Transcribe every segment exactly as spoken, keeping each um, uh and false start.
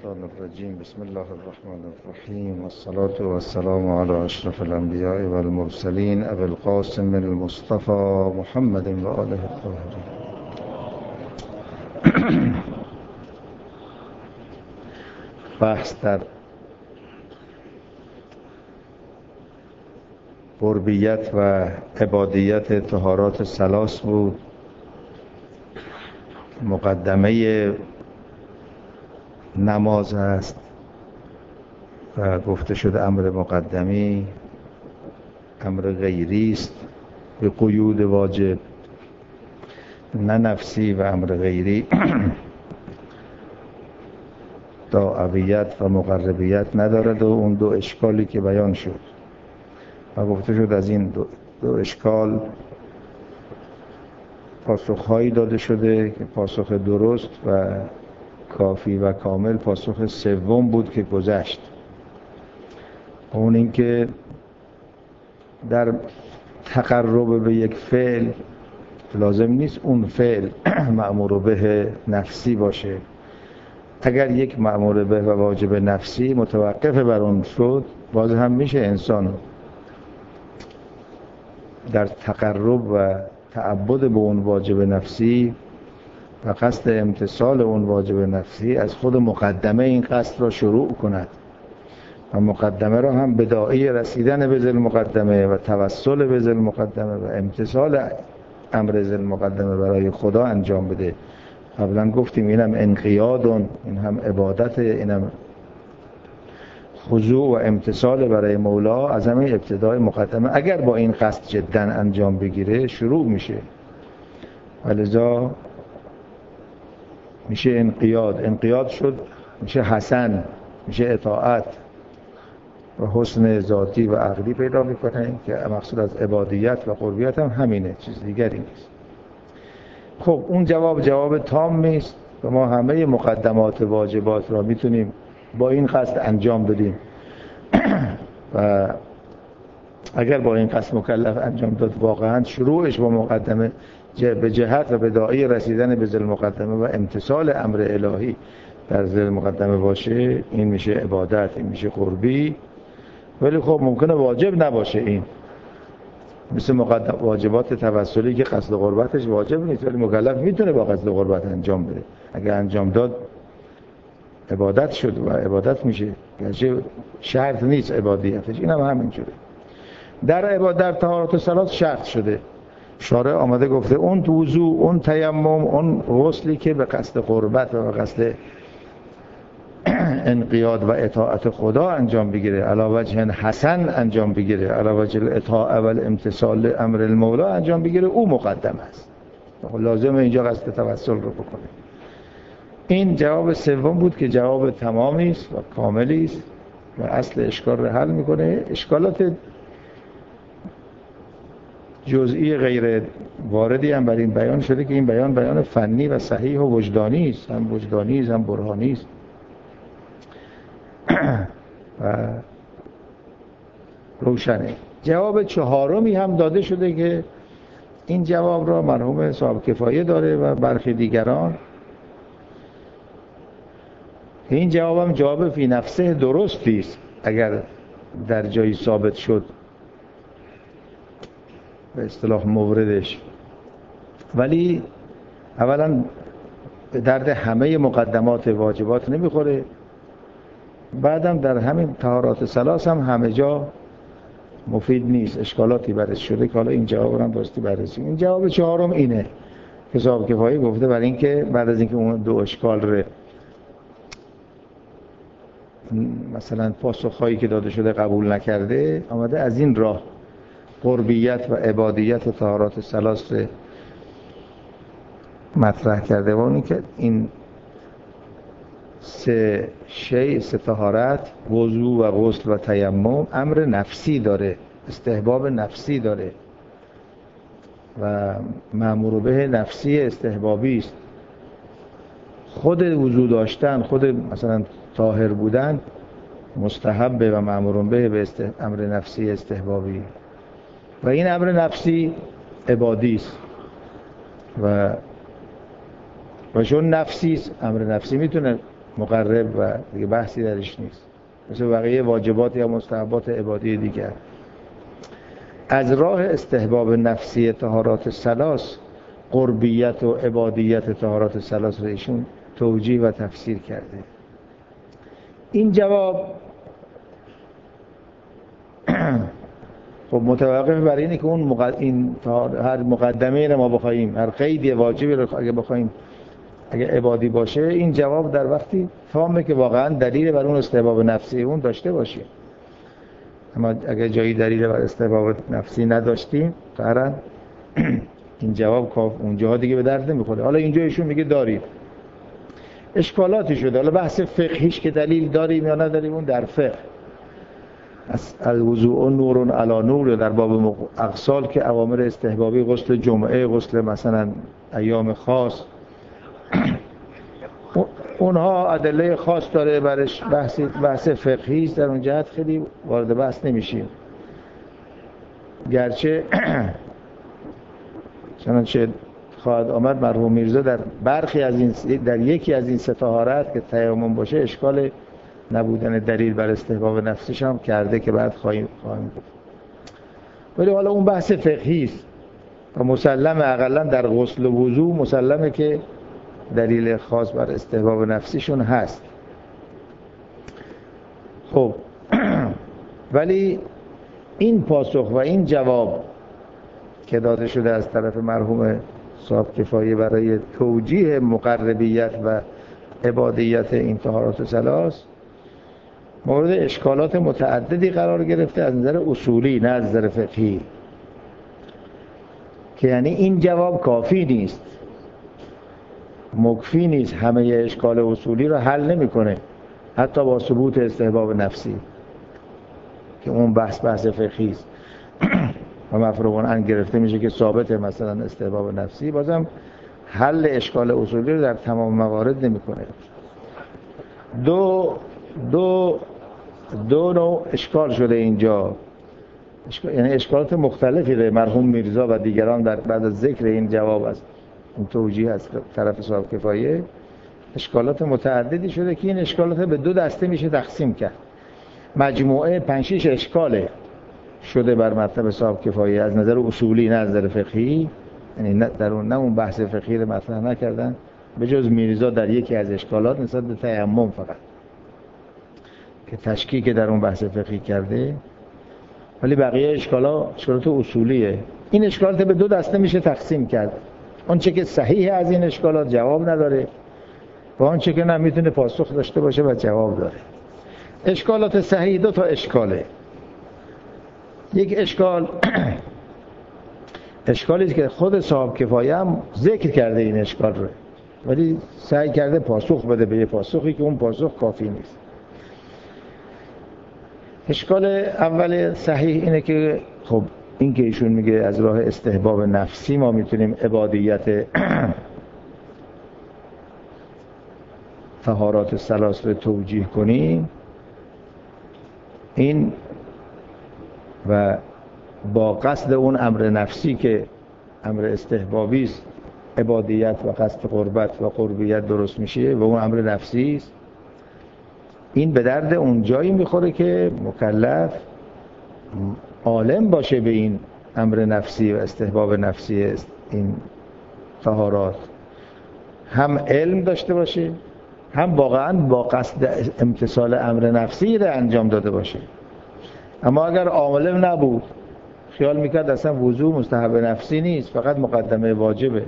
الشیطان الرجیم. بسم الله الرحمن الرحیم، والصلاة والسلام علی اشرف الانبیاء والمرسلین ابی القاسم المصطفى محمد و آله الطاهرین. بحث در قربیت و عبادیت طهارات ثلاث بود. مقدمه نماز است و گفته شده امر مقدمی امر غیری است به قیود واجب، نه نفسی، و امر غیری داعیت و مقربیت ندارد و اون دو اشکالی که بیان شد و گفته شد از این دو, دو اشکال پاسخهایی داده شده که پاسخ درست و کافی و کامل پاسخ سوم بود که گذشت، اون این که در تقرب به یک فعل لازم نیست اون فعل مأمور به نفسی باشه. اگر یک مأمور به و واجب نفسی متوقف بر اون شد، باز هم میشه انسان در تقرب و تعبد به اون واجب نفسی و قصد امتثال اون واجب نفسی از خود مقدمه این قصد را شروع کند و مقدمه را هم بداعی رسیدن به ذل مقدمه و توسل به ذل مقدمه و امتثال امر ذل مقدمه برای خدا انجام بده. قبلا گفتیم اینم انقیاد، این هم عبادت، اینم خضوع و امتثال برای مولا از همین ابتدای مقدمه. اگر با این قصد جدا انجام بگیره شروع میشه و لذا میشه انقیاد. انقیاد شد میشه حسن، میشه اطاعت و حسن ذاتی و عقلی پیدا میکنه که مقصود از عبادیت و قربیت هم همینه، چیز دیگری نیست. خب اون جواب جواب تام نیست و ما همه مقدمات واجبات را میتونیم با این قصد انجام بدیم و اگر با این قصد مکلف انجام داد واقعا شروعش با مقدمه به جهت و بداعی رسیدن به ذل مقدمه و امتثال امر الهی در ذل مقدمه باشه، این میشه عبادت، این میشه قربی. ولی خب ممکنه واجب نباشه، این مثل مقدم واجبات توسلی که قصد قربتش واجب نیست ولی مکلف میتونه با قصد قربت انجام بده. اگر انجام داد عبادت شد و عبادت میشه، گرچه شرط نیست عبادیتش. این هم همینجوره. در عبادت در طهارت ثلاث شرط شده، شارع آمده گفته اون وضو، اون تیمم، اون غسلی که به قصد قربت و به قصد انقیاد و اطاعت خدا انجام بگیره، علی وجه حسن انجام بگیره، علی وجه الاطاعه و امتثال امر المولا انجام بگیره، او مقدم است. لازمه اینجا قصد توسل رو بکنه. این جواب سوم بود که جواب تمامی است و کاملی است و اصل اشکال رو حل میکنه. اشکالات جزئی غیر واردی هم بر این بیان شده که این بیان بیان فنی و صحیح و وجدانی است، هم وجدانی است هم برهانی است. و روشنه. جواب چهارمی هم داده شده که این جواب را مرحوم صاحب کفایه داره و برخی دیگران. این جواب هم جواب فی نفسه درستی است اگر در جایی ثابت شد به اصطلاح موردش، ولی اولا به درد همه مقدمات واجبات نمیخوره، بعدم در همین طهارات ثلاث هم همه جا مفید نیست، اشکالاتی برش شده که حالا این جواب هم باستی بررسیم. این جواب چهارم اینه که صاحب کفایه گفته برای اینکه بعد از اینکه اون دو اشکال رو مثلا پاسخهایی که داده شده قبول نکرده، آمده از این راه قربیت و عبادیت و طهارات ثلاث مطرح کرده و اون که این سه شیء، سه طهارت، وضو و غسل و تیمم، امر نفسی داره، استحباب نفسی داره و مأمور به نفسی استحبابی است. خود وضو داشتن، خود مثلا طاهر بودن مستحبه و مأمور به به امر نفسی استحبابی و این امر نفسی عبادی است و و چون نفسی است، امر نفسی میتونه مقرب و دیگه بحثی درش نیست، مثل بقیه واجبات یا مستحبات عبادی دیگر. از راه استحباب نفسی طهارات ثلاث قربیت و عبادیت طهارات ثلاث رو ایشون توجیه و تفسیر کرده. این جواب خب متوقف بر اینه که اون مقد... این هر مقدمه رو ما بخوایم، هر قیدی واجبی رو اگه بخوایم اگه عبادی باشه، این جواب در وقتی تامه که واقعا دلیل بر اون استحباب نفسی اون داشته باشیم. اما اگه جایی دلیل بر استحباب نفسی نداشتیم قطعاً این جواب کاف اونجاها دیگه به درد نمیخوره. حالا اینجا ایشون میگه داریم، اشکالاتی شده، حالا بحث فقهیش که دلیل داریم یا نداریم اون در فقه از الوضوء نور علی نور، یا در باب اغسال که اوامر استحبابی غسل جمعه، غسل مثلا ایام خاص، اونها ادله خاص داره برش، بحث بحث فقهی است، در اون جهت خیلی وارد بحث نمیشیم. گرچه چنانچه خواهد آمد مرحوم میرزا در برخی از این در یکی از این سه طهارت که تیمم باشه اشکال نبودن دلیل بر استحباب نفسش هم کرده که بعد خواهیم خواهیم گفت. ولی حالا اون بحث فقهی است و مسلمه، اقلا در غسل و وضو مسلمه که دلیل خاص بر استحباب نفسیشون هست. خب ولی این پاسخ و این جواب که داده شده از طرف مرحوم صاحب کفایه برای توجیه مقربیت و عبادیت این طهارات ثلاث مورد اشکالات متعددی قرار گرفته از نظر اصولی نه از نظر فقهی، که یعنی این جواب کافی نیست، مکفی نیست، همه اشکال اصولی رو حل نمیکنه حتی با ثبوت استحباب نفسی که اون بحث بحث فقهی است و مفروغ عنه گرفته میشه که ثابته مثلا استحباب نفسی، بازم حل اشکال اصولی رو در تمام موارد نمیکنه. دو دو دو نوع اشکال شده اینجا، اشکال، یعنی اشکالات مختلفی رو مرحوم میرزا و دیگران در بعد از ذکر این جواب است این توجیه از طرف صاحب کفایه اشکالات متعددی شده که این اشکالات به دو دسته میشه تقسیم کرد. مجموعه پنج شش اشکاله شده بر مطلب صاحب کفایه از نظر اصولی نه از نظر فقهی، یعنی نه در اون نه اون بحث فقهی رو مطرح نکردن به جز میرزا در یکی از اشکالات نسبت به تیمم فقط که تشکیک در اون بحث فقهی کرده، ولی بقیه اشکالات اشکالات اصولیه. این اشکالات به دو دسته میشه تقسیم کرد، آنچه که صحیح از این اشکالات جواب نداره و آنچه که نه میتونه پاسخ داشته باشه و جواب داره. اشکالات صحیح دو تا اشکاله. یک اشکال اشکالی است که خود صاحب کفایه هم ذکر کرده این اشکال رو، ولی سعی کرده پاسخ بده به یه پاسخی که اون پاسخ کافی نیست. اشکال اول صحیح اینه که خب این که ایشون میگه از راه استحباب نفسی ما میتونیم عبادیت طهارات ثلاث رو توجیه کنیم، این و با قصد اون امر نفسی که امر استحبابی است عبادیت و قصد قربت و قربیت درست میشه و اون امر نفسی است، این به درد اون جایی میخوره که مکلف عالم باشه به این امر نفسی و استحباب نفسی است این طهارات، هم علم داشته باشه هم واقعا با قصد امتثال امر نفسی رو انجام داده باشه. اما اگر عالم نبود خیال میکرد اصلا وضو مستحب نفسی نیست فقط مقدمه واجبه،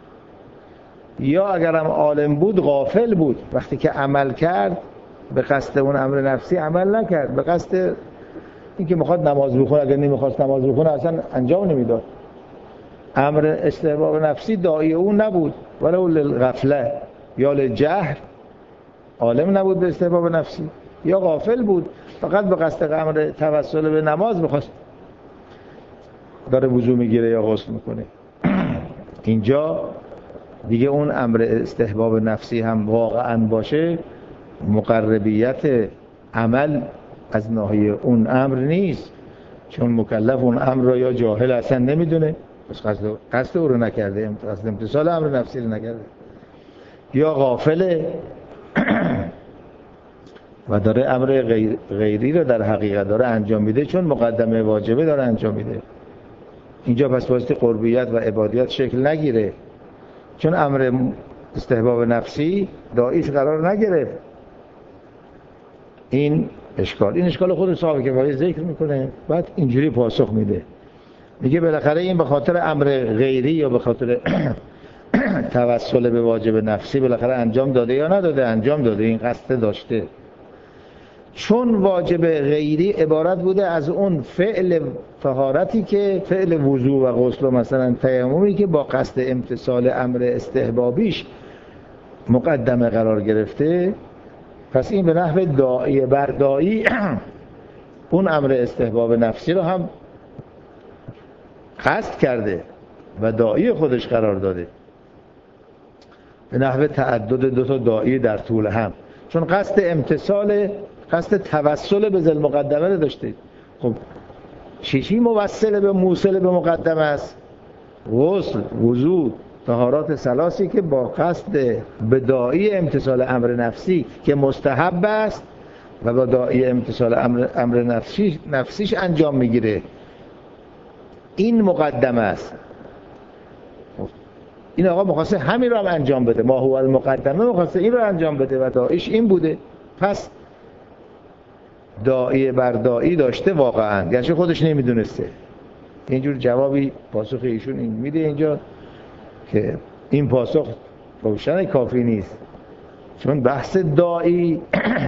یا اگرم عالم بود غافل بود، وقتی که عمل کرد به قصد اون امر نفسی عمل نکرد، به قصد اینکه میخواد نماز بخونه، اگر نمیخواست نماز بخونه اصلا انجام نمیداد. امر استحباب نفسی داعی اون نبود، ولو للغفله یا للجهل، عالم نبود به استحباب نفسی یا غافل بود فقط به قصد امر توسل به نماز میخواست، داره وضو میگیره یا غسل میکنه. اینجا دیگه اون امر استحباب نفسی هم واقعا باشه، مقربیت عمل از ناحیه اون امر نیست، چون مکلف اون امر را یا جاهل اصلا نمیدونه، بس قصد قصد او رو نکرده، قصد امتثال امر نفسی رو نکرده، یا غافله و داره امر غیر غیری رو در حقیقت داره انجام میده، چون مقدمه واجبه داره انجام میده. اینجا پس واسه قربیت و عبادیت شکل نگیره، چون امر استحباب نفسی داعیش قرار نگرفت. این اشکال این اشکال خود صاحب کفایه ذکر میکنه، بعد اینجوری پاسخ میده، میگه بالاخره این به خاطر امر غیری یا به خاطر توسل به واجب نفسی بالاخره انجام داده یا نداده؟ انجام داده، این قصد داشته. چون واجب غیری عبارت بوده از اون فعل طهارتی که فعل وضو و غسل و مثلا تیممی که با قصد امتثال امر استحبابیش مقدمه قرار گرفته، پس این به نحو داعی بر داعی اون امر استحباب نفسی رو هم قصد کرده و داعی خودش قرار داده، به نحو تعدد دو تا داعی در طول هم، چون قصد امتثال قصد توسل به ذل مقدمه رو داشته. خب چی موصل به موصل به مقدمه است؟ غسل، وضو، طهارات ثلاثی که با قصد به داعی امتثال امر نفسی که مستحب است و با داعی امتثال امر, امر نفسی نفسیش انجام میگیره، این مقدمه است. این آقا مخواسته همین رو هم انجام بده، ما هو المقدمه، مخواسته این رو انجام بده و داعیش این بوده، پس داعی بر داعی داشته واقعا، گرچه خودش نمیدونسته. اینجور جوابی پاسخ ایشون این میده اینجا که این پاسخ روشن کافی نیست، چون بحث داعی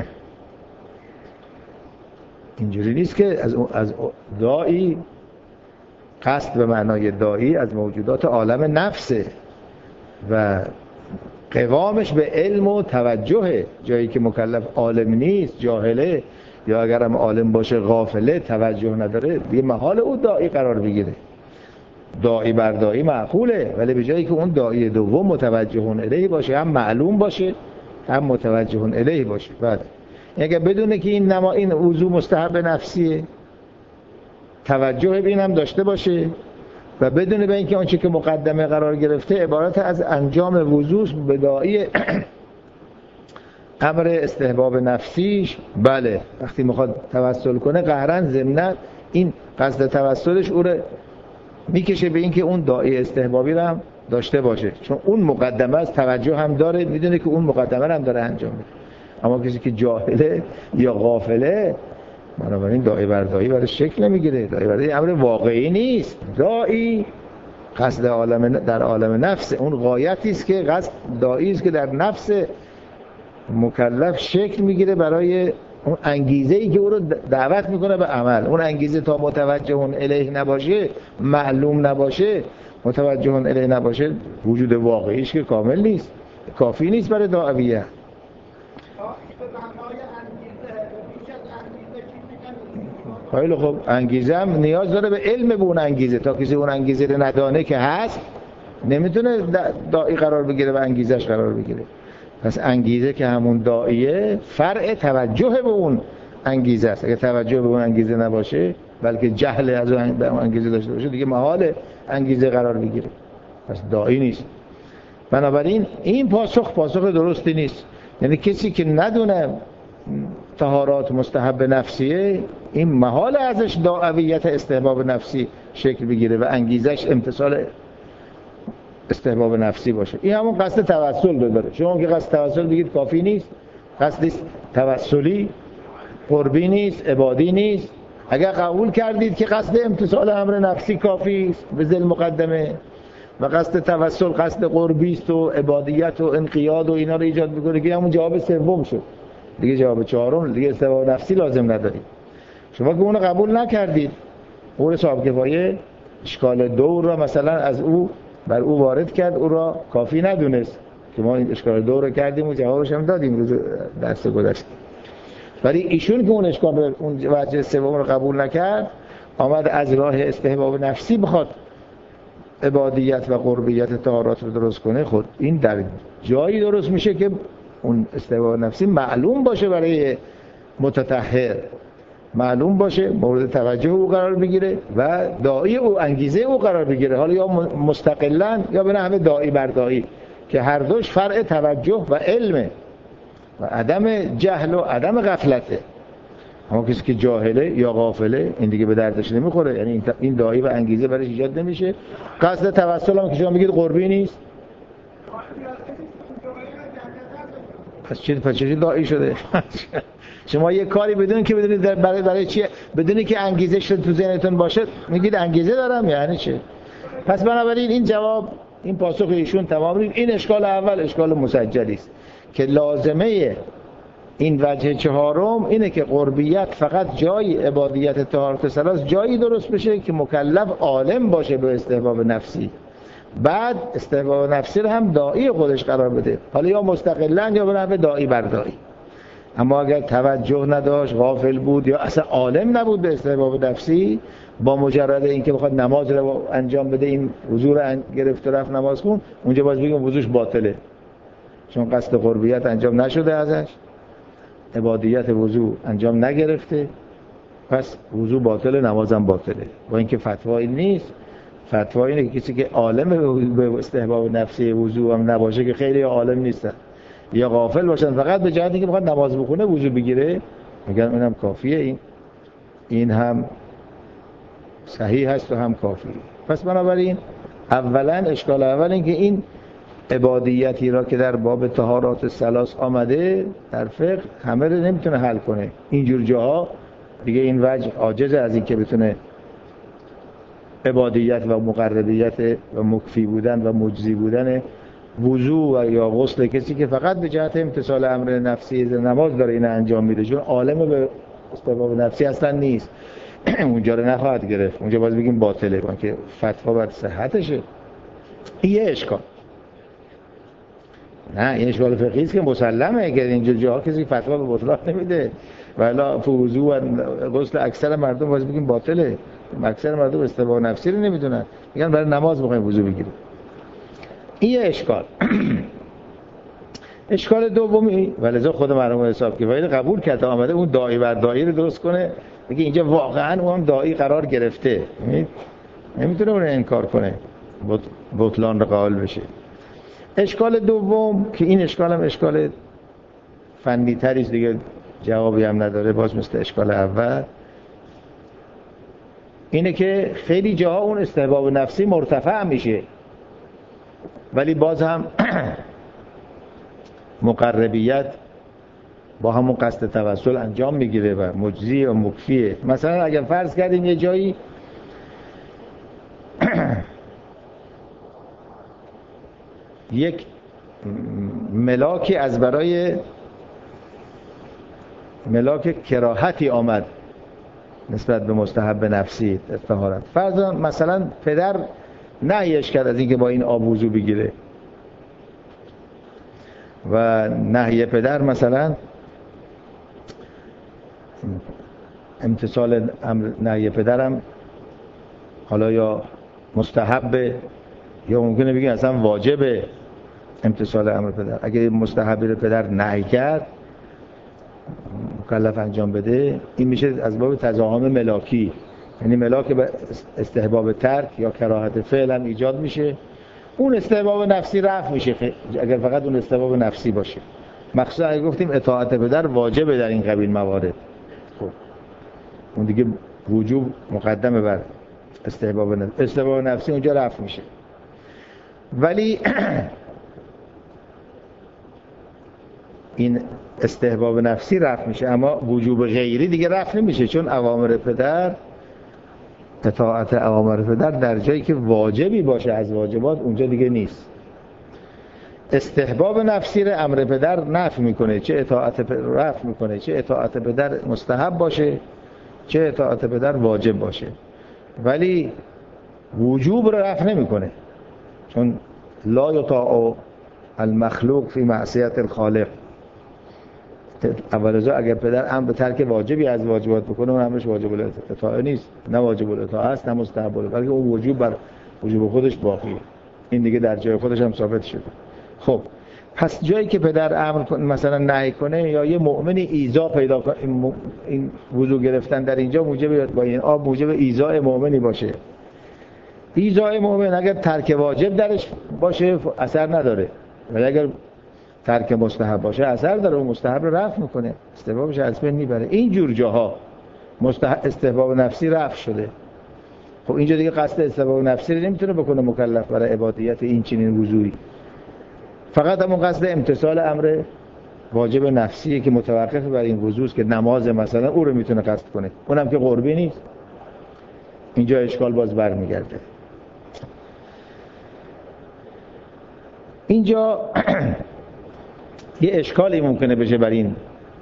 اینجوری نیست که از از داعی قصد به معنای داعی از موجودات عالم نفسه و قوامش به علم و توجه، جایی که مکلف عالم نیست، جاهله، یا اگرم عالم باشه غافله، توجه نداره، دیگه محال او داعی قرار بگیره. داعی بر داعی معقوله، ولی به جایی که اون داعی دوم متوجهون الیه باشه، هم معلوم باشه هم متوجهون الیه باشه. بعد اگه بدونه که این نما این وضو مستحب نفسیه، توجه به این هم داشته باشه و بدونه به اینکه آنچه که مقدمه قرار گرفته عبارت از انجام وضو به داعی امر استحباب نفسیش، بله وقتی میخواد توسل کنه قهرن ضمن این قصد توسلش او رو میکشه به اینکه اون داعی استحبابی رو هم داشته باشه، چون اون مقدمه از توجه هم داره، میدونه که اون مقدمه رو هم داره انجام میده. اما کسی که جاهله یا غافله، بنابراین داعی بر داعی برای شکل نمیگیره، داعی بر داعی امر واقعی نیست. داعی قصد عالم در عالم نفس، اون غایتی است که قصد داعی است که در نفس مکلف شکل میگیره برای اون انگیزه ای که او رو دعوت میکنه به عمل. اون انگیزه تا متوجهون الیه نباشه، معلوم نباشه، متوجهون الیه نباشه، وجود واقعیش که کامل نیست، کافی نیست برای دعویه. خیلی خب، انگیزه هم نیاز داره به علم به اون انگیزه، تا کسی اون انگیزه رو ندانه که هست نمیتونه داعی قرار بگیره و انگیزش قرار بگیره. پس انگیزه که همون داعیه فرع توجه به اون انگیزه است. اگه توجه به اون انگیزه نباشه، بلکه جهل از اون انگیزه داشته باشه، دیگه محال انگیزه قرار بگیره، پس داعی نیست. بنابراین این پاسخ پاسخ درستی نیست. یعنی کسی که ندونه طهارات مستحب نفسیه، این محال ازش داعویت استحباب نفسی شکل بگیره و انگیزش امتثال استحباب نفسی باشه. این همون قصد توسل داره. شما که قصد توسل بگید کافی نیست، قصد توسلی قربی نیست، عبادی نیست. اگر قبول کردید که قصد امتثال امر نفسی کافی است به ذل مقدمه و قصد توسل قصد قربی است و عبادیت و انقیاد و اینا رو ایجاد میکنه، که همون جواب سوم شد، دیگه جواب چهارم، دیگه استحباب نفسی لازم ندارید. شما که اونو قبول نکردید، قول صاحب کفایه اشکال دو رو مثلا از او بر او وارد کرد، او را کافی ندونست که ما این اشکال دو رو کردیم و جوابش هم دادیم روز درس گذشته. ولی ایشون که اون اشکال اون وجه سوم رو قبول نکرد، آمد از راه استحباب نفسی بخواد عبادیت و قربیت طهارات رو درست کنه. خود این در جایی درست میشه که اون استحباب نفسی معلوم باشه برای متطهر، معلوم باشه، مورد توجه او قرار بگیره و داعی او انگیزه او قرار بگیره، حالا یا مستقلاً یا به نحو داعی بر داعی، که هر دوش فرع توجه و علمه. و عدم جهل و عدم غفلته. اما کسی که جاهله یا غافله این دیگه به دردش نمیخوره، یعنی این داعی و انگیزه برایش ایجاد نمیشه. قصد توسل هم که شما میگید قربی نیست، پس چه پس چه داعی شده؟ شما یه کاری بدون که بدونید برای برای چی، بدونی که انگیزه شده تو ذهنتون باشه میگید انگیزه دارم، یعنی چه؟ پس بنابراین این جواب، این پاسخ ایشون تمام نیست. این اشکال اول اشکال مسجلی است که لازمه این وجه چهارم اینه که قربیت فقط جای عبادیت طهارت ثلاث جایی درست بشه که مکلف عالم باشه به استحباب نفسی، بعد استحباب نفسی رو هم داعی خودش قرار بده، حالا یا مستقلاً یا به نحو داعی بر داعی. اما اگر توجه نداشت، غافل بود یا اصلا عالم نبود به استحباب نفسی، با مجرد اینکه بخواد نماز رو انجام بده، این وضو رو گرفت و رفت نماز خون، اونجا باز بگیم وضوش باطله، چون قصد قربیت انجام نشده ازش، عبادیت وضو انجام نگرفته، پس وضو باطله، نمازم باطله. با اینکه فتوایی نیست، فتوا اینه که کسی که عالم به استحباب نفسی وضو هم نباشه، که خیلی عالم نیستن یا غافل باشن، فقط به جهت اینکه بخواد نماز بخونه وضو بگیره، میگن اینم کافیه، این این هم صحیح هست و هم کافیه. پس بنابراین اولا اشکال اول این که این عبادیتی را که در باب طهارات ثلاث آمده در فقه همه رو نمیتونه حل کنه. اینجور جاها دیگه این وجه عاجز از این که بتونه عبادیت و مقربیت و مکفی بودن و مجزی بودن وضو و یا غسل کسی که فقط به جهت امتثال امر نفسی نماز داره این انجام میده، چون عالم به استحباب نفسی اصلا نیست، اونجا رو نخواهد گرفت، اونجا باز بگیم باطله، چون که فتوا بر صحتشه. این یه اشکال. نه این اشکال فقهی است که مسلمه، اگر اینجور جاها کسی فتوا به بطلان نمیده، ولی وضو و غسل اکثر مردم باز بگیم باطله، اکثر مردم استحباب نفسی رو نمیدونن، میگن برای نماز میخوایم وضو بگیریم. این یه اشکال. اشکال دومی، ولذا خود مرحوم حساب که باید قبول کرده آمده اون داعی بر داعی رو درست کنه، بگه اینجا واقعا اون هم داعی قرار گرفته، نمیتونه اون رو انکار کنه، بطلان رو قائل بشه. اشکال دوم که این اشکال هم اشکال فنی تریست دیگه، جوابی هم نداره، باز مثل اشکال اول، اینه که خیلی جاها اون استحباب نفسی مرتفع میشه ولی باز هم مقربیت با همون قصد توسل انجام میگیره و مجزی و مکفیه. مثلا اگر فرض کردیم یه جایی یک ملاکی از برای ملاک کراهتی آمد نسبت به مستحب نفسی طهارت، فرض مثلا پدر نهیش کرد از اینکه با این آب وضو بگیره و نهی پدر مثلا امتثال امر نهی پدرم حالا یا مستحبه یا ممکنه بگیم اصلا واجبه امتثال امر پدر. اگه مستحبی رو پدر نهی کرد مکلف انجام بده، این میشه از باب تزاحم ملاکی، یعنی ملاک به استحباب ترک یا کراهت فعل هم ایجاد میشه، اون استحباب نفسی رفع میشه اگر فقط اون استحباب نفسی باشه. مخصوصا اگه گفتیم اطاعت پدر واجبه در این قبیل موارد، خب اون دیگه وجوب مقدمه بر استحباب نفسی، استحباب نفسی اونجا رفع میشه. ولی این استحباب نفسی رفع میشه اما وجوب غیری دیگه رفع نمیشه، چون اوامر پدر، اطاعت اوامر پدر در جایی که واجبی باشه از واجبات اونجا دیگه نیست. استحباب نفسی رو امر پدر نفع میکنه، چه اطاعت پدر رفع میکنه، چه اطاعت پدر مستحب باشه چه اطاعت پدر واجب باشه، ولی وجوب رو رفع نمیکنه، چون لا یطاع المخلوق فی معصیت الخالق. اول از اگر پدر امر به ترک واجبی از واجبات بکنه اون امرش واجب الاطاعه نیست، نه واجب الاطاعه است نه مستحب الاطاعه، بلکه اون وجوب بر وجوب خودش باقیه، این دیگه در جای خودش هم ثابت شده. خب پس جایی که پدر امر کنه مثلا نهی کنه یا یه مؤمنی ایذا پیدا کنه، این وضو گرفتن در اینجا موجب با این آب موجب ایذاء مؤمنی باشه، ایذاء مؤمن اگر ترک واجب درش باشه اثر نداره، ولی اگر ترک مستحب باشه اثر داره و مستحب رو رفع میکنه، استحبابش از بین میبره. این جور جاها مستحب استحباب نفسی رفع شده. خب اینجا دیگه قصد استحباب نفسی رو نمیتونه بکنه مکلف برای عبادیت این چنین وضوئی، فقط همون قصد امتثال امر واجب نفسیه که متوقف بر این وضوء است که نماز مثلا او رو میتونه قصد کنه، اونم که قربی نیست. اینجا اشکال باز برمیگرده. اینجا یه اشکالی ممکنه بشه بر این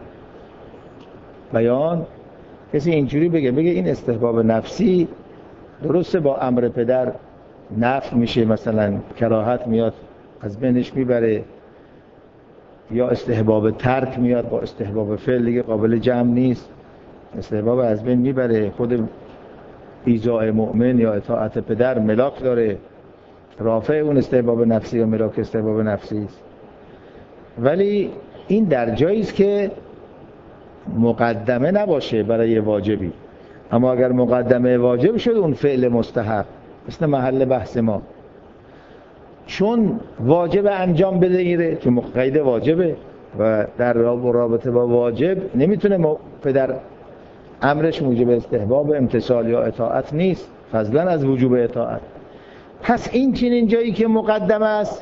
بیان. کسی اینجوری بگه بگه این استحباب نفسی درسته با امر پدر نفع میشه، مثلا کراهت میاد از بینش میبره، یا استحباب ترک میاد با استحباب فعل دیگه قابل جمع نیست، استحباب از بین میبره. خود ایذاء مؤمن یا اطاعت پدر ملاک داره، رافع اون استحباب نفسی و ملاک استحباب نفسی است. ولی این در جایی است که مقدمه نباشه برای واجبی، اما اگر مقدمه واجب شد اون فعل مستحب، مثل محل بحث ما، چون واجب انجام بده ایره که مقید واجبه و در رابطه با واجب نمیتونه پدر امرش موجب استحباب امتثال یا اطاعت نیست، فضلا از وجوب اطاعت. پس این چنین جایی که مقدمه است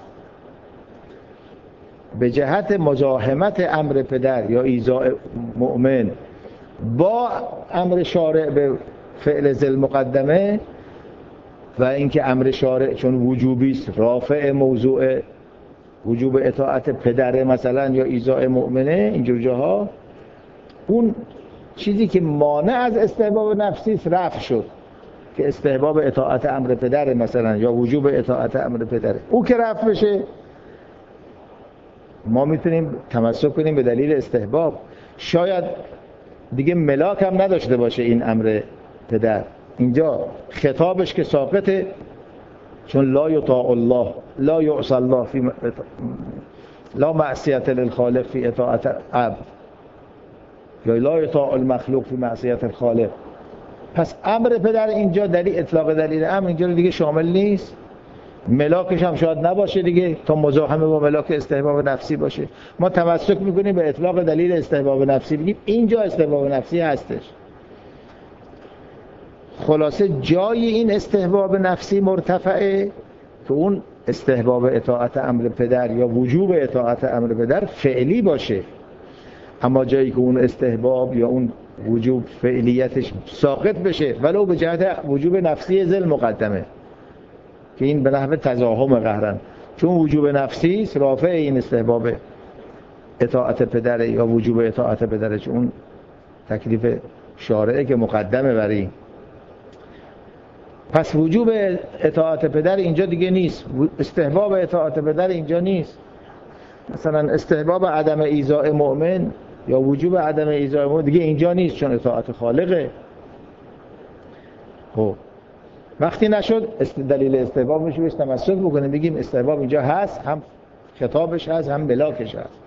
به جهت مزاحمت امر پدر یا ایذاء مؤمن با امر شارع به فعل ذل مقدمه و اینکه امر شارع چون وجوبی است رافع موضوع وجوب اطاعت پدر مثلا یا ایذاء مؤمنه، اینجور جاها اون چیزی که مانع از استحباب نفسی است رفع شد، که استحباب اطاعت امر پدر مثلا یا وجوب اطاعت امر پدر، او که رفع بشه ما میتونیم تمسک کنیم به دلیل استحباب. شاید دیگه ملاک هم نداشته باشه این امر پدر، اینجا خطابش که ساقطه، چون لا یطاع الله لا یعصی الله فی لا معصیت للخالق فی اطاعت عبد یا لا یطاع المخلوق فی معصیت الخالق. پس امر پدر اینجا دلیل اطلاق دلیل امر اینجا دیگه شامل نیست، ملاکش هم شاید نباشه دیگه تا مزاحمه با ملاک استحباب نفسی باشه. ما تمسک میکنیم به اطلاق دلیل استحباب نفسی، بگیم اینجا استحباب نفسی هستش. خلاصه جای این استحباب نفسی مرتفعه که اون استحباب اطاعت امر پدر یا وجوب اطاعت امر پدر فعلی باشه، اما جایی که اون استحباب یا اون وجوب فعلیتش ساقط بشه ولو به جهت وجوب نفسی ذل مقدمه، که این به نحو تزاحم قهرن، چون وجوب نفسی است رافع این استحباب اطاعت پدر یا وجوب اطاعت پدر، چون اون تکلیف شارعه که مقدمه بر این. پس وجوب اطاعت پدر اینجا دیگه نیست، استحباب اطاعت پدر اینجا نیست. مثلا استحباب عدم ایذاء مؤمن یا وجوب عدم ایذاء مؤمن دیگه اینجا نیست، چون اطاعت خالقه. خب وقتی نشد دلیل استحباب میشه بهش تمسک بکنیم، بگیم استحباب اینجا هست، هم خطابش هست هم ملاکش هست،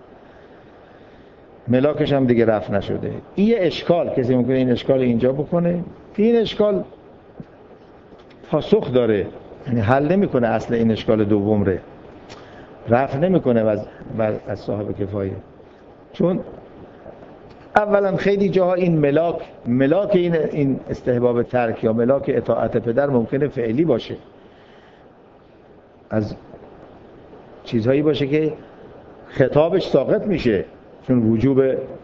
ملاکش هم دیگه رفع نشده. این یه اشکال، کسی ممکنه این اشکال اینجا بکنه، این اشکال پاسخ داره، یعنی حل نمیکنه اصل این اشکال دوم ره، رفع نمیکنه از از صاحب کفایه. چون اولا خیلی جاها این ملاک ملاک این این استحباب ترک یا ملاک اطاعت پدر ممکنه فعلی باشه، از چیزهایی باشه که خطابش ساقط میشه، چون وجوب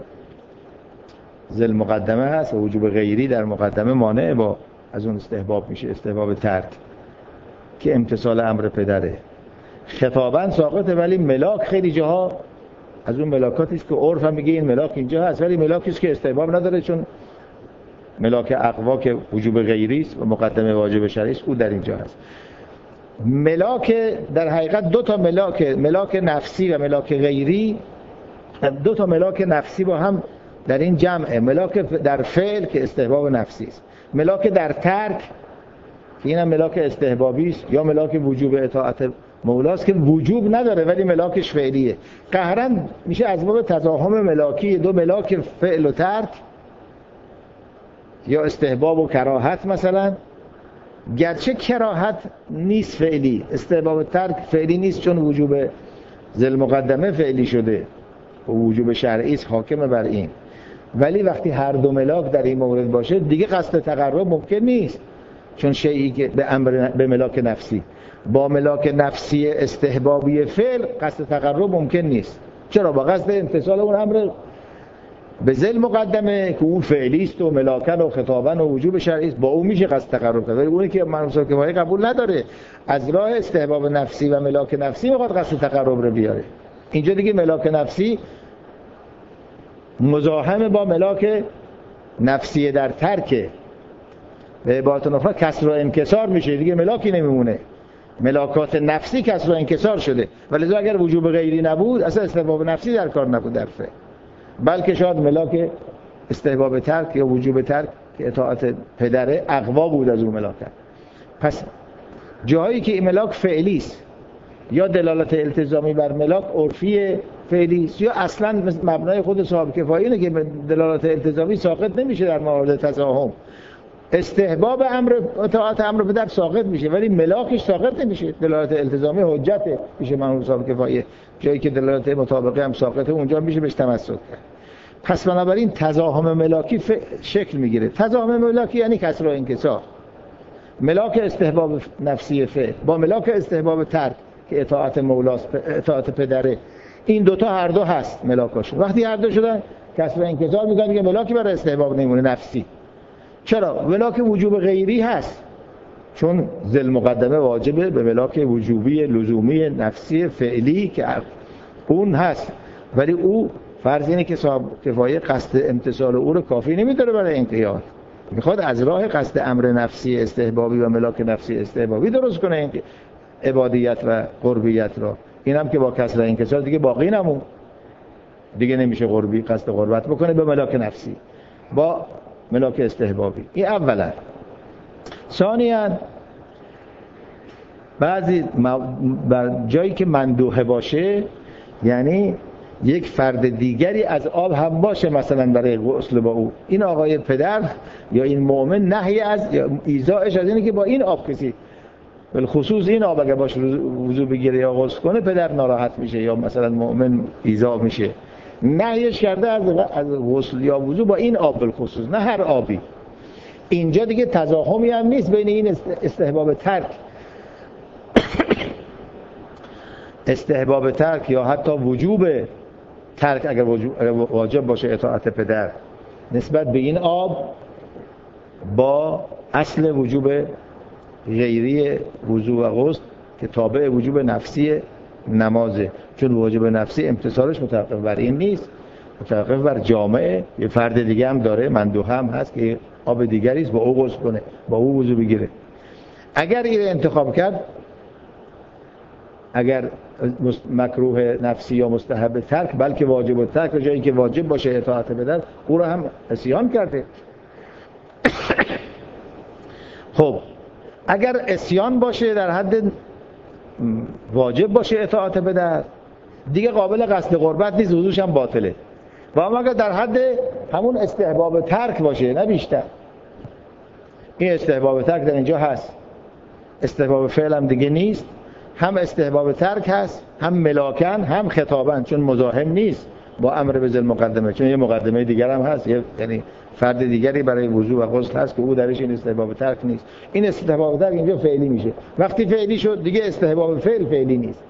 ذل مقدمه هست و وجوب غیری در مقدمه مانع با از اون استحباب میشه، استحباب ترک که امتثال امر پدره، خطابا ساقطه. ولی ملاک خیلی جاها از اون ملاکاتی است که عرف هم میگه این ملاک اینجا هست، ولی ملاکی است که استحباب نداره، چون ملاک اقوا که وجوب غیری است و مقدمه واجب شرعی است او در اینجا هست. ملاک در حقیقت دو تا ملاک، ملاک نفسی و ملاک غیری، دو تا ملاک نفسی با هم در این جمعه، ملاک در فعل که استحباب نفسی است، ملاک در ترک که اینم ملاک استحبابی است، یا ملاک وجوب اطاعت مولاست که وجوب نداره ولی ملاکش فعلیه. قهرن میشه از باب تزاحم ملاکی دو ملاک فعل و ترک یا استحباب و کراهت مثلا، گرچه کراهت نیست فعلی، استحباب ترک فعلی نیست چون وجوب ذل مقدمه فعلی شده و وجوب شرعی است حاکم بر این. ولی وقتی هر دو ملاک در این مورد باشه دیگه قصد تقرب ممکن نیست، چون شیئی که به امر به ملاک نفسی با ملاک نفسی استحبابی فعل قصد تقرب ممکن نیست. چرا؟ با قصد امتثال اون امر به ذل مقدمه که اون فعلی است و ملاکن و خطابن و وجوب شرعی است، با اون میشه قصد تقرب کرد. ولی اونی که منصوص کفایه قبول نداره، از راه استحباب نفسی و ملاک نفسی میخواد قصد تقرب رو بیاره. اینجا دیگه ملاک نفسی مزاحم با ملاک نفسی در ترک، به عبارت اخرى کسر و انکسار میشه، دیگه ملاکی نمیمونه، ملاکات نفسی کسر و انکسار شده. ولی اگر وجوب غیری نبود اصلا استحباب نفسی در کار نبود در فعل، بلکه شاید ملاک استحباب ترک یا وجوب ترک که اطاعت پدره اقوا بود از اون ملاکت. پس جاهایی که این ملاک فعلی است یا دلالت التزامی بر ملاک عرفی فعلی است یا اصلا مبنای خود صاحب کفایه اینه که دلالت التزامی ساقط نمیشه در مورد تزاحم، استحباب امر اطاعت امر پدر ساقط میشه ولی ملاکش ساقط نمیشه. دلالت التزامی حجته میشه معنی صاحب کفایه، جایی که دلالت مطابقه هم ساقطه اونجا میشه بهش تمسک کرد. پس بنابراین تزاحم ملاکی ف... شکل میگیره. تزاحم ملاکی یعنی کسر و انکسار، ملاک استحباب نفسی فعل با ملاک استحباب ترک که اطاعت مولاست، اطاعت پدره، این دوتا هر دو هست ملاکاشون. وقتی هر دو شدن کسر و انکسار میکنن که ملاکی برای استحباب نمونه نفسی. چرا؟ ملاک وجوب غیری هست، چون ذل مقدمه واجبه به ملاک وجوبی لزومی نفسی فعلی که اون هست، ولی او فرض اینه که صاحب کفایه قصد امتثال او رو کافی نمیداره برای انقیاد، میخواد از راه قصد امر نفسی استحبابی و ملاک نفسی استحبابی درست کنه این عبادیت و قربیت را. اینم که با کسر انکسار دیگه باقی نمون، دیگه نمیشه قربی قصد قربت بکنه به ملاک نفسی با ملاک استحبابی. این اولا. ثانیاً بعضی بر جایی که مندوحه باشه، یعنی یک فرد دیگری از آب هم باشه مثلا برای غسل با او، این آقای پدر یا این مؤمن نهی از ایذائش از اینه که با این آب کسی بالخصوص این آب اگه باشه وضو بگیره یا غسل کنه پدر ناراحت میشه یا مثلا مؤمن ایذا میشه، نهیش کرده از از غسل یا وضو با این آب بالخصوص، نه هر آبی. اینجا دیگه تزاحمی هم نیست بین این استحباب ترک استحباب ترک یا حتی وجوب ترک اگر واجب باشه اطاعت پدر نسبت به این آب با اصل وجوب غیری وضو و غسل که تابع وجوب نفسی نمازه، چون واجب نفسی امتثالش متوقف بر این نیست، متوقف بر جامعه. یه فرد دیگه هم داره مندوحه هم هست که آب دیگری است با او غسل کنه با او وضو بگیره. اگر این انتخاب کرد، اگر مکروه نفسی یا مستحب ترک بلکه واجب ترک جایی که واجب باشه اطاعت پدر او رو هم عصیان کرده. خب اگر عصیان باشه در حد واجب باشه اطاعت پدر دیگه قابل قصد قربت نیست، وضوش هم باطله. و اما اگر در حد همون استحباب ترک باشه نه بیشتر، این استحباب ترک در اینجا هست، استحباب فعل هم دیگه نیست، هم استحباب ترک هست هم ملاکن هم خطابن، چون مزاحم نیست با امر به ذل مقدمه، چون یه مقدمه دیگر هم هست، یعنی فرد دیگری برای وضو و غسل هست که او درش این استحباب ترک نیست. این استحباب ترک اینجا فعلی میشه. وقتی فعلی شد دیگه استحباب فعل فعلی نیست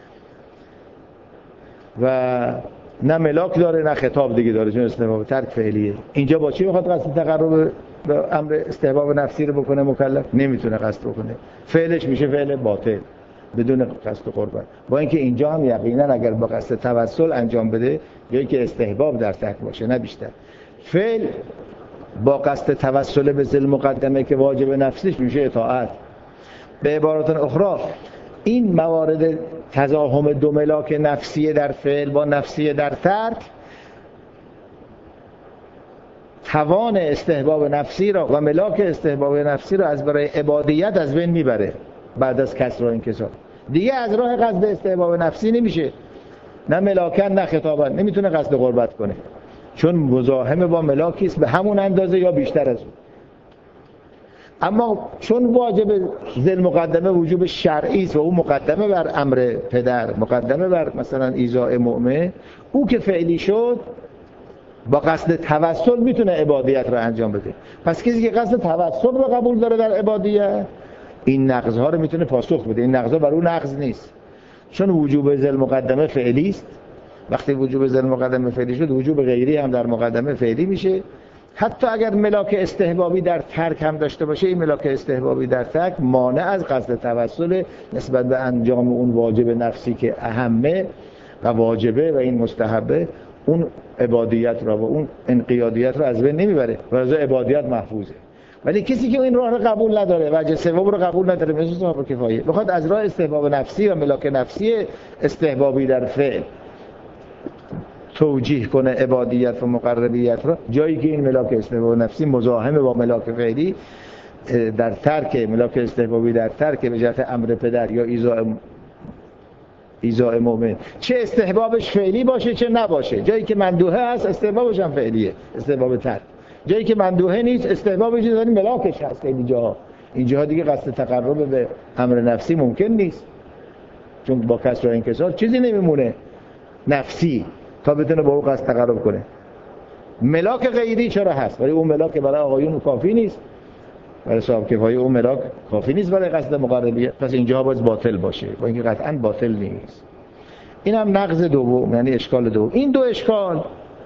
و نه ملاک داره نه خطاب دیگه داره، چون استحباب ترک فعلیه. اینجا با چی میخواد قصد تقرب به امر استحباب نفسی رو بکنه مکلف؟ نمیتونه قصد بکنه، فعلش میشه فعل باطل بدون قصد قربت. با اینکه اینجا هم یقینا اگر با قصد توسل انجام بده یا که استحباب در ترک باشه نه بیشتر، فعل با قصد توسل به ذل مقدمه که واجب نفسیش میشه اطاعت. به عبارت اخرى این موارد تزاحم دو ملاک نفسی در فعل با نفسی در ترک توان استحباب نفسی را و ملاک استحباب نفسی را از برای عبادیت از بین میبره. بعد از کسر و انکسار دیگه از راه قصد استحباب نفسی نمیشه، نه ملاکن نه خطابن، نمیتونه قصد قربت کنه چون مزاحم با ملاکی است به همون اندازه یا بیشتر از اون. اما چون واجب ذل مقدمه وجوب شرعی است و اون مقدمه بر امر پدر، مقدمه بر مثلا ایذاء مؤمن، او که فعلی شد با قصد توسل میتونه عبادیت رو انجام بده. پس کسی که قصد توسل رو قبول داره در عبادیت، این نقض‌ها رو میتونه پاسخ بده. این نقض‌ها بر اون نقض نیست، چون وجوب ذل مقدمه فعلی است. وقتی وجوب ذل مقدمه فعلی شد، وجوب غیری هم در مقدمه فعلی میشه. حتی اگر ملاک استحبابی در ترک هم داشته باشه، این ملاک استحبابی در ترک مانع از قصد توسل نسبت به انجام اون واجب نفسی که اهمه و واجبه و این مستحبه، اون عبادیت را و اون انقیادیت را از بین نمیبره و از عبادیت محفوظه. ولی کسی که این راه رو قبول نداره، وجه سوم رو قبول نداره، مثل صاحب کفایه، بخواد از راه استحباب نفسی و ملاک نفسی استحبابی در فعل توجیه کنه عبادیت و مقربیت را، جایی که این ملاک استحباب نفسی مزاحم با ملاک فعلی در ترک، ملاک استحبابی در ترک به جهت امر پدر یا ایذاء ایذاء مؤمن، چه استحبابش فعلی باشه چه نباشه، جایی که مندوحه هست استحبابش هم فعلیه، استحباب ترک. جایی که مندوحه نیست استحبابش داری ملاکش هست. اینجا اینجا دیگه قصد تقرب به امر نفسی ممکن نیست، چون با کسر و انکسار چیزی نمیمونه نفسی تا بتونه با اون قصد تقرب کنه. ملاک غیری چرا هست؟ ولی اون ملاک برای آقایون کافی نیست، برای صاحب کفایه اون ملاک کافی نیست برای قصد مقربیت. پس اینجا باید باطل باشه، با اینکه قطعا باطل نیست. این هم نقض دوم، یعنی اشکال دوم. این دو اشکال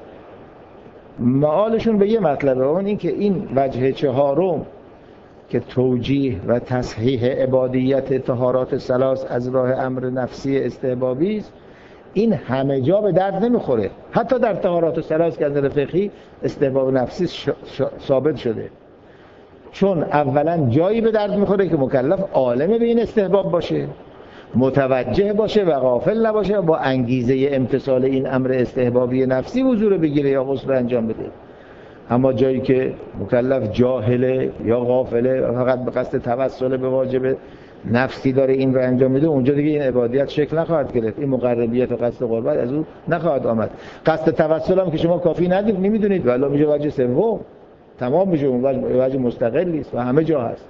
معالشون به یه مطلبه، اون این که این وجه چهارم که توجیه و تصحیح عبادیت طهارات ثلاث از راه امر نفسی استحبابی است، این همه جا به درد نمیخوره. حتی در طهارات ثلاث که از نظر فقهی استحباب نفسی ش... ش... ثابت شده، چون اولا جایی به درد میخوره که مکلف عالم به این استحباب باشه، متوجه باشه و غافل نباشه، با انگیزه امتثال این امر استحبابی نفسی وضو رو بگیره یا غسل رو انجام بده. اما جایی که مکلف جاهله یا غافله، فقط به قصد توسل به واجب نفسی داره این رو انجام میده، اونجا دیگه این عبادیت شکل نخواهد گرفت، این مقربیت و قصد قربت از اون نخواهد آمد. قصد توسل هم که شما کافی ندید نمیدونید، ولی میشه وجه سوم، تمام میشه، اون وجه, وجه مستقلی است و همه جا هست.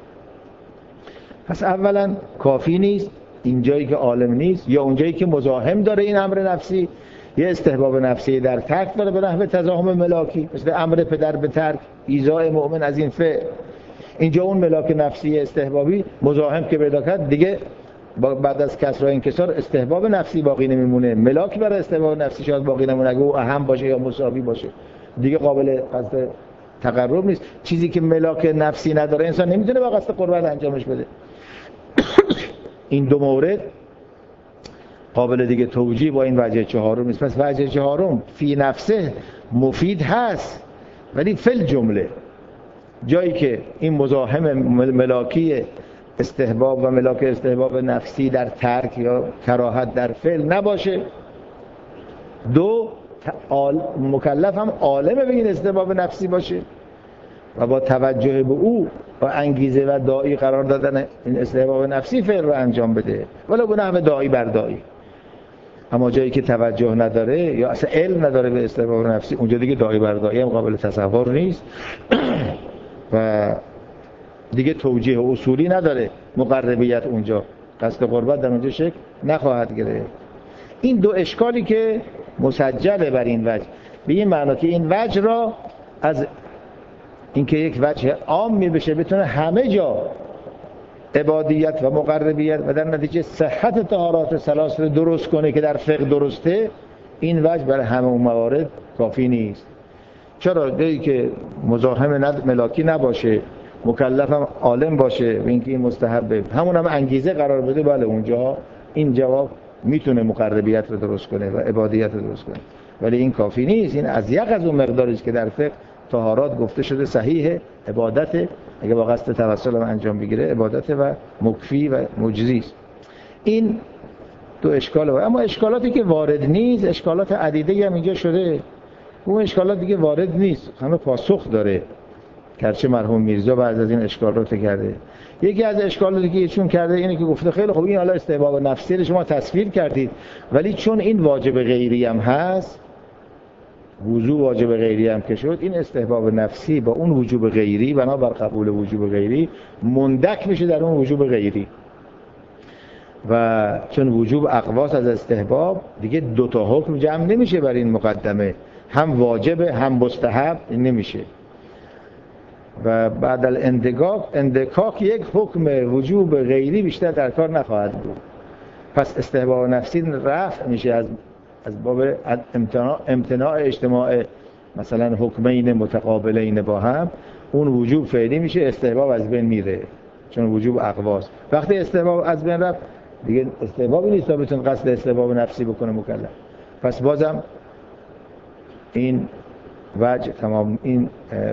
پس اولا کافی نیست اینجایی که عالم نیست، یا اونجایی که مزاحم داره این امر نفسی، یه استحباب نفسی در ترک داره به نحو تزاحم ملاکی، مثل امر پدر به ترک، ایذاء مؤمن از این فعل. اینجا اون ملاک نفسی استحبابی مزاحم که پیدا کرد، دیگه بعد از کسر و انکسار استحباب نفسی باقی نمیمونه، ملاک برای استحباب نفسی شاید باقی نمونه، اگه او اهم باشه یا مساوی باشه دیگه قابل قصد تقرب نیست. چیزی که ملاک نفسی نداره انسان نمیتونه با قصد قربت انجامش بده. این دو مورد قابل دیگه توجیه با این وجه چهارم نیست. پس وجه چهارم فی نفسه مفید هست، ولی فل جمله جایی که این مزاحم ملاکی استحباب و ملاک استحباب نفسی در ترک یا کراهت در فعل نباشه، دو مکلف هم عالم به این استحباب نفسی باشه و با توجه به او با انگیزه و داعی قرار دادن این استحباب نفسی فعل رو انجام بده، ولو به نحو داعی بر داعی. اما جایی که توجه نداره یا اصلا علم نداره به استحباب نفسی، اونجا دیگه داعی بر داعی هم قابل تصور نیست و دیگه توجیه اصولی نداره. مقربیت اونجا، قصد قربت در اونجا شکل نخواهد گرفت. این دو اشکالی که مسجله بر این وجه، به این معنا که این وجه را از اینکه یک وجه عام می بشه بتونه همه جا عبادیت و مقربیت و در نتیجه صحت طهارات ثلاث رو درست کنه که در فقه درسته، این وجه برای همه اون موارد کافی نیست. چرا؟ جایی که مزاحم ند... ملاکی نباشه، مکلف هم عالم باشه و اینکه این مستحبه، همون هم انگیزه قرار بده، بله اونجا این جواب میتونه مقربیت رو درست کنه و عبادیت رو درست کنه، ولی این کافی نیست. این از یک از اون مقداری که در فقه طهارات گفته شده صحیح عبادت، اگه با قصد توسل هم انجام بگیره عبادت و مکفی و مجزی است. این دو اشکال هست. اما اشکالاتی که وارد نیست، اشکالات عدیده هم اینجا شده، اون اشکالات دیگه وارد نیست، همه پاسخ داره. گرچه مرحوم میرزا بعد از این اشکالات کرده. یکی از اشکالاتی که ایشون کرده اینه که گفته خیلی خوب این حالا استحباب نفسی رو شما تصویر کردید، ولی چون این واجب غیری هم هست وجوب واجب غیری هم که شد، این استحباب نفسی با اون وجوب غیری بنابر قبول وجوب غیری مندک میشه در اون وجوب غیری. و چون وجوب اقواس از استحباب دیگه دوتا حکم جمع نمیشه بر این مقدمه، هم واجب هم مستحب نمیشه. و بعد الاندکاک اندکاک یک حکم وجوب غیری بیشتر در کار نخواهد بود. پس استحباب نفسی رفع میشه از از باب امتناع, امتناع اجتماع مثلا حکمین متقابلین با هم، اون وجوب فعلی میشه، استحباب از بین میره چون وجوب اقواس. وقتی استحباب از بین رفت دیگه استحبابی نیست تا بتون قصد استحباب نفسی بکنه مکلف. پس بازم این وجه تمام، این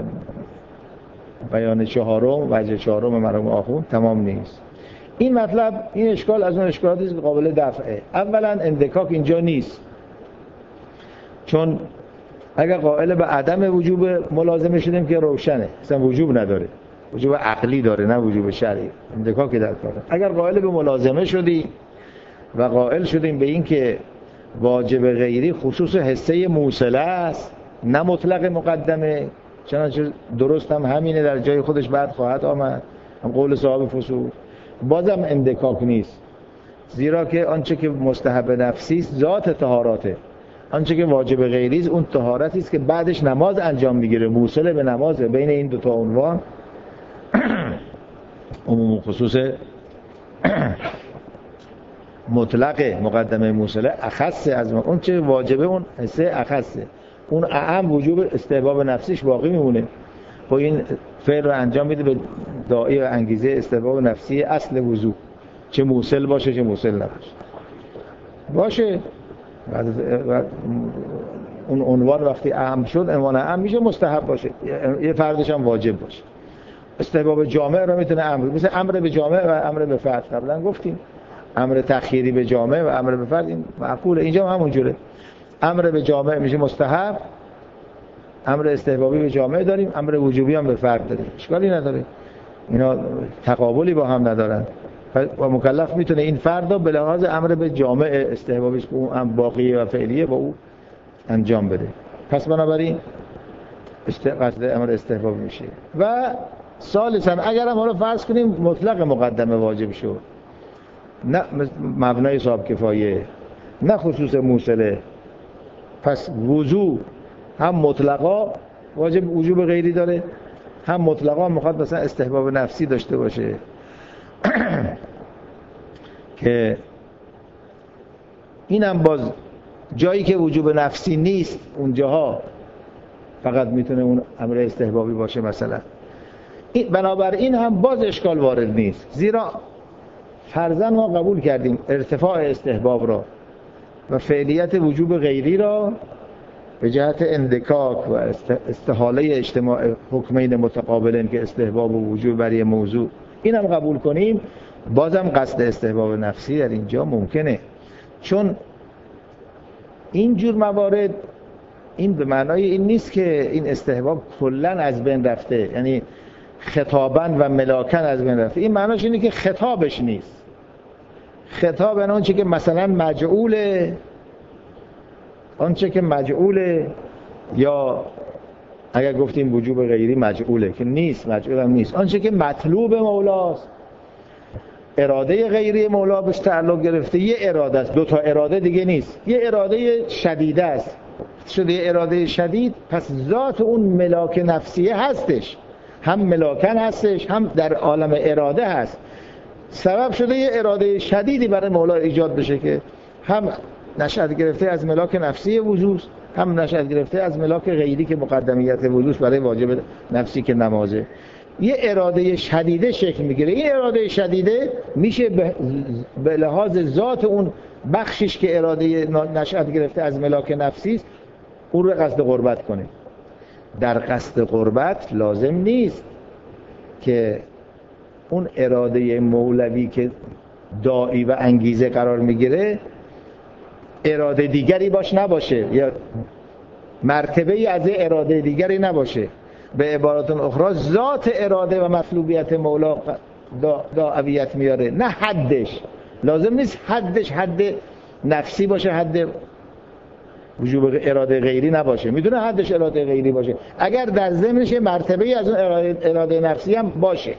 بیان چهارم، وجه چهارم مرحوم آخوند تمام نیست. این مطلب، این اشکال از اون اشکالاتی است که قابل دفعه. اولا اندکاک اینجا نیست، چون اگر قائل به عدم وجوب ملازمه شدیم که روشنه، اصلا وجوب نداره، وجوب عقلی داره نه وجوب شرعی. اندکاک در کاره. اگر قائل به ملازمه شدی و قائل شدیم به این که واجب غیری خصوص حصه موصله است نه مطلق مقدمه، چنانچه درست هم همینه، در جای خودش بعد خواهد آمد، هم قول صاحب فصول، بازم اندکاک نیست، زیرا که آنچه که مستحب نفسی است ذات طهاراته، آنچه که واجب غیری است اون طهارتی است که بعدش نماز انجام میگیره، موصله به نمازه. بین این دو تا عنوان عموم خصوص مطلق مقدمه موصله اخصه از اون چه واجبه، اون حصه اخصه، اون اعم وجوب استحباب نفسیش باقی میمونه. خب این فعل رو انجام میده به داعی و انگیزه استحباب نفسی اصل وضو، چه موصل باشه چه موصل نباشه باشه. بعد اون عنوان وقتی اهم شد عنوان اهم میشه مستحب باشه، یه فردش هم واجب باشه. استحباب جامع رو میتونه امر، مثل امر به جامع و امر به فرد قبلا گفتیم، امر تخییری به جامع و امر به فرد این معقوله، اینجا هم همونجوره. امر به جامع میشه مستحب، امر استحبابی به جامع داریم، امر وجوبی هم به فرد داریم، اشکالی نداره، اینا تقابلی با هم ندارن. و مکلف میتونه این فرد رو به لحاظ امر به جامع استحبابیش که اون هم باقیه و فعلیه با او انجام بده. پس بنابراین قصد امر استحباب میشه. و ثالثاً اگر هم رو فرض کنیم مطلق مقدمه واجب شد، نه مبنای صاحب کفایه، نه خصوص موصله، پس وضو هم مطلقا واجب وجوب غیری داره، هم مطلقا میخواد مثلا استحباب نفسی داشته باشه که اینم باز جایی که وجوب نفسی نیست اونجاها فقط میتونه اون امر استحبابی باشه مثلا. این بنابراین هم باز اشکال وارد نیست، زیرا فرضاً ما قبول کردیم ارتفاع استحباب را و فعلیت وجوب غیری را به جهت اندکاک و استحاله اجتماع حکمین متقابلین که استحباب و وجوب برای موضوع، اینم قبول کنیم، بازم قصد استحباب نفسی در اینجا ممکنه، چون اینجور موارد این به معنای این نیست که این استحباب کلاً از بین رفته، یعنی خطاباً و ملاکاً از بین رفته. این معناش اینه که خطابش نیست. خطاب یعنی آنچه که مثلا مجعوله، آنچه که مجعوله، یا اگر گفتیم وجوب غیری مجعوله که نیست، مجعول هم نیست، آنچه که مطلوب مولاست، اراده غیری مولا بهش تعلق گرفته، یه اراده است، دو تا اراده دیگه نیست، یه اراده شدیده است، شده یه اراده شدید، پس ذات اون ملاک نفسیه هستش، هم ملاکن هستش هم در عالم اراده هست، سبب شده یه اراده شدیدی برای مولا ایجاد بشه که هم نشأت گرفته از ملاک نفسی وضوست، هم نشأت گرفته از ملاک غیری که مقدمیت وضوست برای واجب نفسی که نمازه. یه اراده شدیده شکل میگیره، این اراده شدیده میشه به لحاظ ذات اون بخشش که اراده نشأت گرفته از ملاک نفسی است اون رو قصد قربت کنه. در قصد قربت لازم نیست که اون اراده مولوی که داعی و انگیزه قرار میگیره اراده دیگری باش نباشه یا مرتبه ای از اراده دیگری نباشه. به عبارت اخرى ذات اراده و مطلوبیت مولا داعیت میاره، نه حدش. لازم نیست حدش حد نفسی باشه، حد وجوب اراده غیری نباشه، میتونه حدش اراده غیری باشه اگر در ضمنش مرتبه از اون اراده, اراده نفسی هم باشه.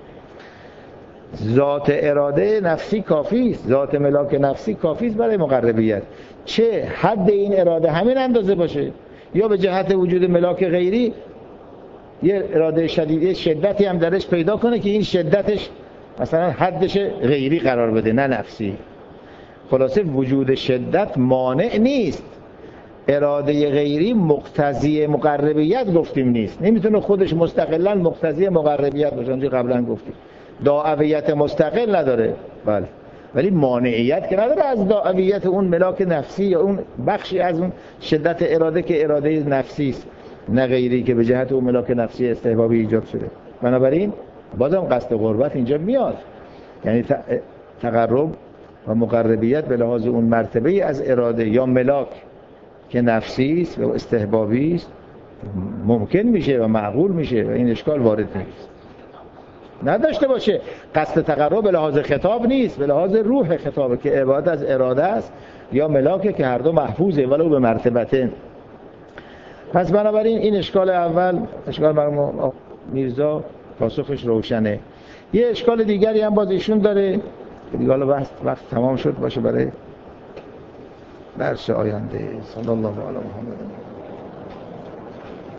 ذات اراده نفسی کافی است، ذات ملاک نفسی کافی است برای مقربیت. چه حد این اراده همین اندازه باشه یا به جهت وجود ملاک غیری یه اراده شدیدی شدتی هم درش پیدا کنه که این شدتش مثلا حدش غیری قرار بده نه نفسی. خلاصه وجود شدت مانع نیست، اراده غیری مقتضی مقربیت گفتیم نیست، نمیتونه خودش مستقلا مقتضی مقربیت باشه. اونجا قبلا گفتیم داعویت مستقل نداره، بله، ولی مانعیت که نداره از داعویت اون ملاک نفسی یا اون بخشی از اون شدت اراده که اراده نفسی است نه غیری که به جهت اون ملاک نفسی استحبابی ایجاد شده. بنابراین بازم قصد قربت اینجا میاد، یعنی تقرب و مقربیت به لحاظ اون مرتبه از اراده یا ملاک که نفسی است و استحبابی است ممکن میشه و معقول میشه و این اشکال وارد نیست. نداشته باشه قصد تقرب به لحاظ خطاب نیست، به لحاظ روح خطابه که عبادت از اراده است یا ملاکه که هر دو محفوظه ولو به مرتبتين. پس بنابراین این اشکال اول، اشکال مرحوم میرزا پاسخش روشنه. یه اشکال دیگری هم باز ایشون داره دیگه، حالا وقت وقت تمام شد باشه برای درس آینده. صلی الله علی محمد.